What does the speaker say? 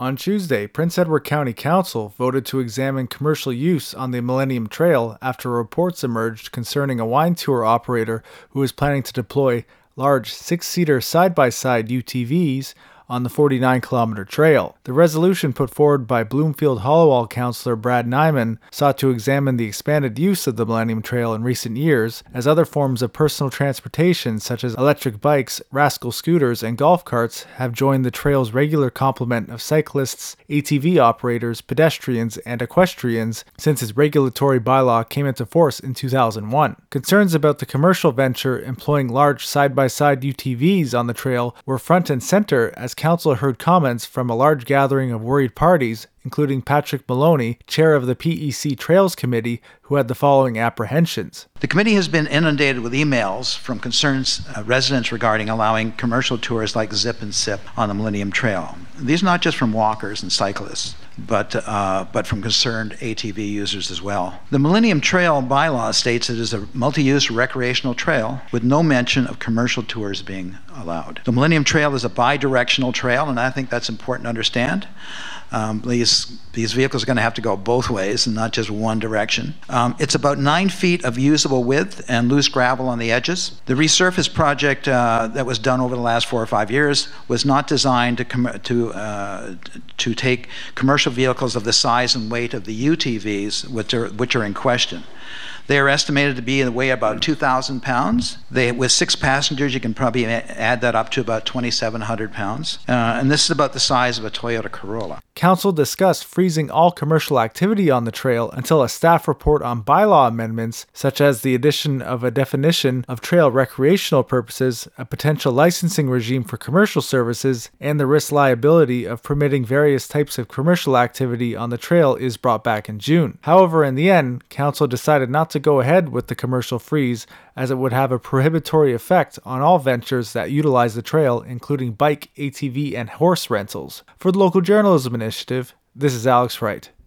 On Tuesday, Prince Edward County Council voted to examine commercial use on the Millennium Trail after reports emerged concerning a wine tour operator who is planning to deploy large 6-seater side-by-side UTVs on the 49-kilometer trail. The resolution put forward by Bloomfield-Hallowell councillor Brad Nyman sought to examine the expanded use of the Millennium Trail in recent years as other forms of personal transportation such as electric bikes, rascal scooters, and golf carts have joined the trail's regular complement of cyclists, ATV operators, pedestrians, and equestrians since its regulatory bylaw came into force in 2001. Concerns about the commercial venture employing large side-by-side UTVs on the trail were front and center as Council heard comments from a large gathering of worried parties, including Patrick Maloney, chair of the PEC Trails Committee, who had the following apprehensions. The committee has been inundated with emails from concerned residents regarding allowing commercial tours like Zip and Sip on the Millennium Trail. These are not just from walkers and cyclists, but from concerned ATV users as well. The Millennium Trail bylaw states it is a multi-use recreational trail with no mention of commercial tours being allowed. The Millennium Trail is a bi-directional trail, and I think that's important to understand. These vehicles are going to have to go both ways and not just one direction. It's about 9 feet of usable width and loose gravel on the edges. The resurface project that was done over the last 4 or 5 years was not designed to take commercial vehicles of the size and weight of the UTVs, which are in question. They are estimated to weigh about 2,000 pounds. With 6 passengers, you can probably add that up to about 2,700 pounds. And this is about the size of a Toyota Corolla. Council discussed freezing all commercial activity on the trail until a staff report on bylaw amendments, such as the addition of a definition of trail recreational purposes, a potential licensing regime for commercial services, and the risk liability of permitting various types of commercial activity on the trail is brought back in June. However, in the end, Council decided not to go ahead with the commercial freeze as it would have a prohibitory effect on all ventures that utilize the trail, including bike, ATV, and horse rentals. For the Local Journalism Initiative, this is Alex Wright.